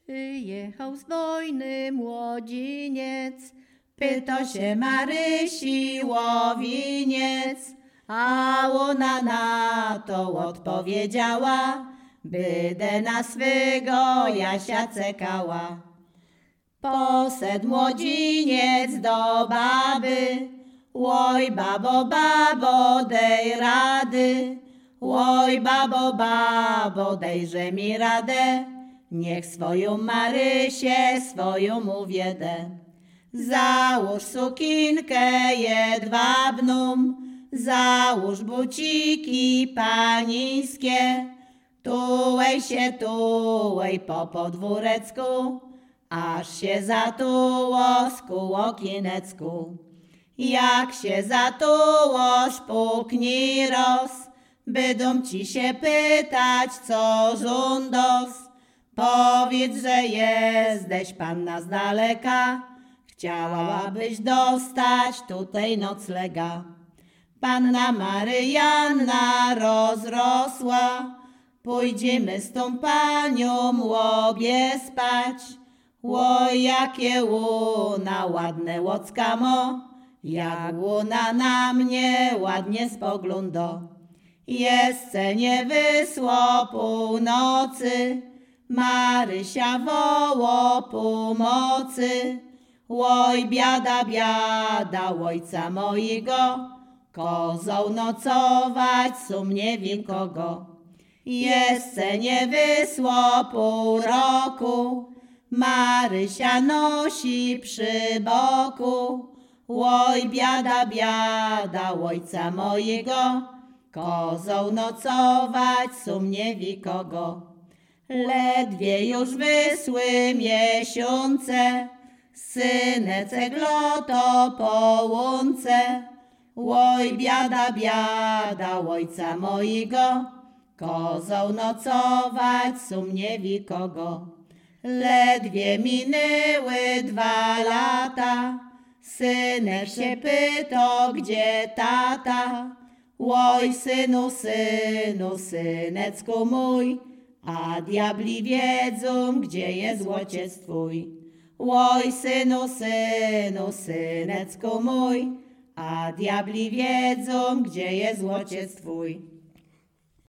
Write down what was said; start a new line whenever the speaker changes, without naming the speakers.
Przyjechał z wojny młodziniec, pyta się Marysi łowiniec, a ona na to odpowiedziała, bydę na swego Jasia czekała. Poszedł młodziniec do baby, łoj babo, babo, dej rady, łoj babo, babo, dejże mi radę, niech swoją Marysię swoją uwiedę. Załóż sukinkę jedwabną, załóż buciki paniskie, tułej się tułej po podwórecku, aż się zatuło skuło kinecku. Jak się zatułoż puknij roz, będą ci się pytać, co żądos. Powiedz, że jesteś panna z daleka, chciałabyś dostać tutaj noclega. Panna Maryjanna rozrosła, pójdziemy z tą panią łobie spać. Łoj, jakie łuna ładne łockamo, jak łuna na mnie ładnie spogląda. Jeszcze nie wysło północy, Marysia woło pomocy. Łoj, biada, biada ojca mojego, kozą nocować sumnie wilkogo. Jeszcze nie wysło pół roku, Marysia nosi przy boku. Łoj, biada, biada ojca mojego, kozą nocować sumnie wikogo. Ledwie już wysły miesiące, synecek loto po łące. Łoj, biada, biada ojca mojego, kozą nocować sumnie wikogo. Ledwie minęły 2 lata, synek się pyta, gdzie tata. Łoj, synu, synu, synecku mój, a diabli wiedzą, gdzie jest ojciec twój. Łoj, synu, synu, synecku mój, a diabli wiedzą, gdzie jest ojciec twój.